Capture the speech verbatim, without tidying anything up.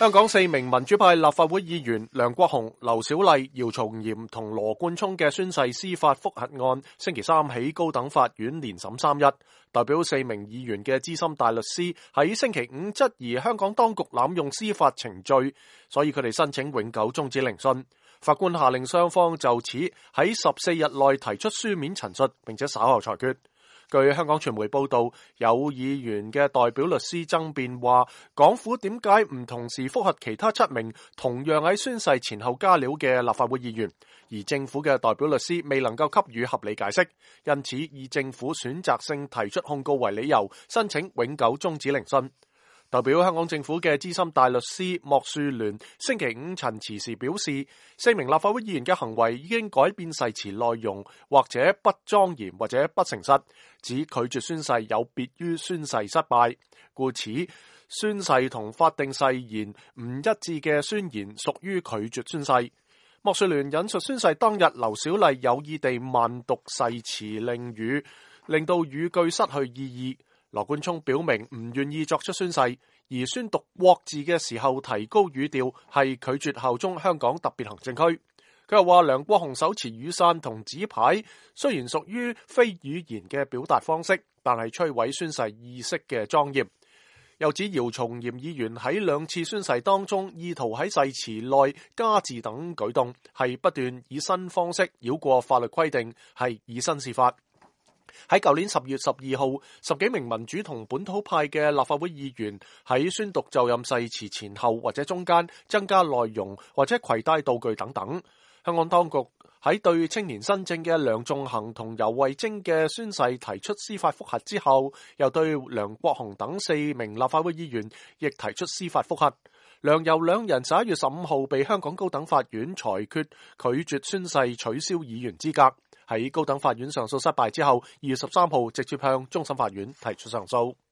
香港四名民主派立法會議員梁國雄、劉小麗、姚松炎同羅冠聰嘅宣誓司法覆核案，星期三喺高等法院連審三日。代表四名議員嘅資深大律師喺星期五質疑香港當局濫用司法程序，所以佢哋申請永久終止聆訊。法官下令雙方就此喺十四日內提出書面陳述，並且稍後裁決。據香港傳媒報道，有議員嘅代表律師爭辯話，港府點解唔同時覆核其他七名同樣喺宣誓前後加料嘅立法會議員，而政府嘅代表律師未能夠給予合理解釋，因此以政府選擇性提出控告為理由，申請永久終止聆訊。代表香港政府嘅資深大律師莫樹聯星期五陳詞時表示，四名立法會議員嘅行為已經改變誓詞內容，或者不莊嚴或者不誠實，指拒絕宣誓有別於宣誓失敗，故此宣誓同法定誓言唔一致嘅宣言屬於拒絕宣誓。莫樹聯引述宣誓當日劉小麗有意地慢讀誓詞令語，令到語句失去意義。羅冠聰表明唔願意作出宣誓，而宣讀國字嘅時候提高語調係拒絕效忠香港特別行政區。佢又話梁國雄手持雨傘同紙牌，雖然屬於非語言嘅表達方式，但係摧毀宣誓意識嘅莊嚴。又指姚松炎議員喺兩次宣誓當中意圖喺誓詞內加字等舉動，係不斷以新方式繞過法律規定，係以身試法。喺舊年十月十二號，十幾名民主同本土派嘅立法會議員喺宣讀就任誓詞前後或者中間增加內容或者攜帶道具等等。香港當局喺對青年新政嘅梁頌恆同游蕙禎嘅宣誓提出司法覆核之後，又對梁國雄等四名立法會議員亦提出司法覆核。梁游兩人十一月十五號被香港高等法院裁決拒絕宣誓，取消議員資格。喺高等法院上訴失敗之後，二月十三號直接向終審法院提出上訴。